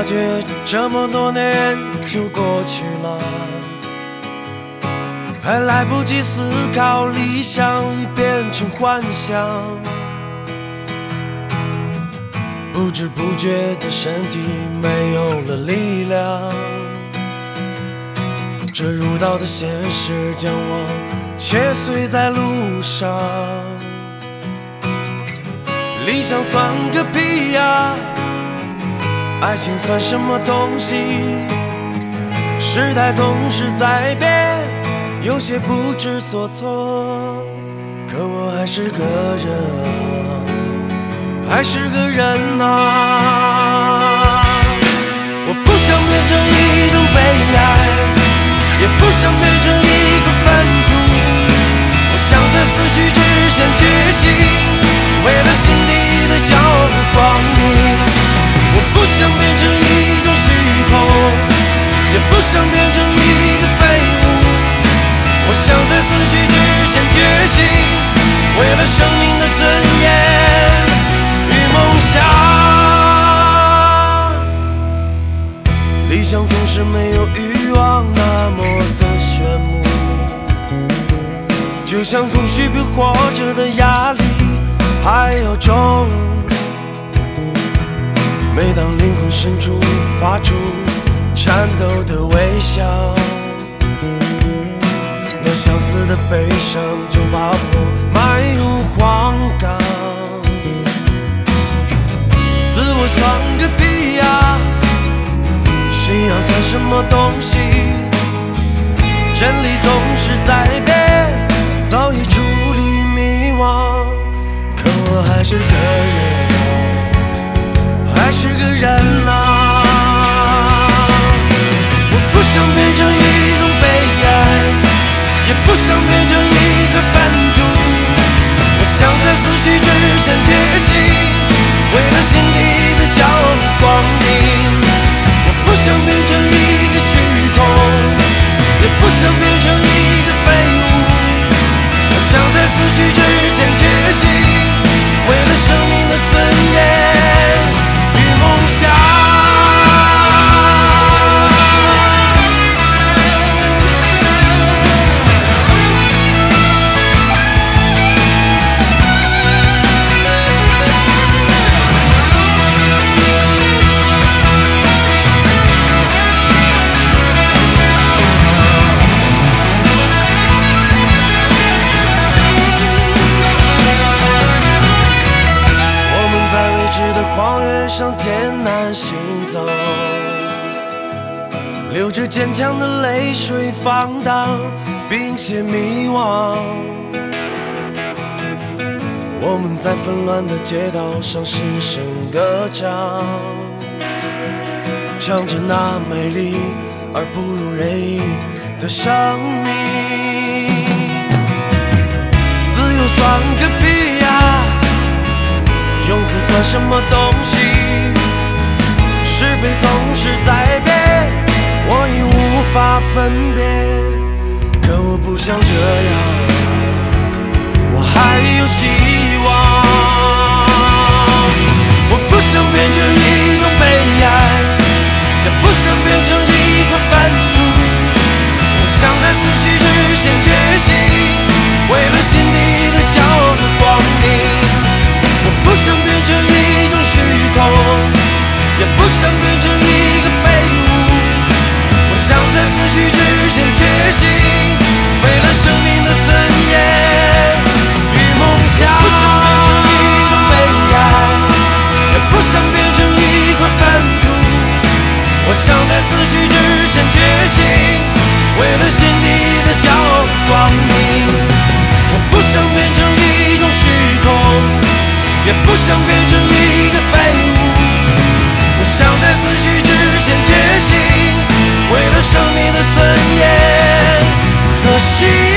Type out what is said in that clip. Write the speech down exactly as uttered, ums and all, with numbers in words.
发觉这么多年就过去了，还来不及思考，理想已变成幻想。不知不觉的身体没有了力量，这如刀的现实将我切碎在路上。理想算个屁呀，爱情算什么东西？时代总是在变，有些不知所措。可我还是个人，还是个人啊。我不想变成一种悲哀，也不想变成一个粪土。我想在死去之前觉醒，为了心底的骄傲和光明。我不想变成一种虚空，也不想变成一个废物。我想在死去之前觉醒，为了生命的尊严与梦想。理想总是没有欲望那么的炫目，就像空虚比活着的压力还要重。每当灵魂深处发出颤抖的微笑，那相似的悲伤就把我埋入荒港。自我算个屁呀，信仰算什么东西？真理总是在变，早已处理迷惘。可我还是个人，还是个人啊。我不想变成一种悲哀，也不想变成一个粪土。我想在死去之前觉醒，为了心底的骄傲和光明。我不想变成一个虚空，也不想变成一个废物。我想在死去之前觉醒，为了生命的尊严与梦想。荒原上艰难行走，流着坚强的泪水放荡，并且迷惘。我们在纷乱的街道上失声歌唱，唱着那美丽而不如人意的生命。自由算个屁呀，永恒算什么东西？是非总是在变，我已无法分辨。可我不想这样，我还有希望。我不想变成一种悲哀，也不想变成一块粪土。我想在死去之前觉醒，为了心底的骄傲和光明。我不想变成一种虚空，也不想变成一个废物。我想在死去之前觉醒，为了生命的尊严与梦想。不想变成一种悲哀，也不想变成一块粪土。我想在死去之前觉醒，为了心底的骄傲和光明。我不想变成一种虚空，也不想变成一个废物。我想在死去之前觉醒，为了生命的尊严和希望。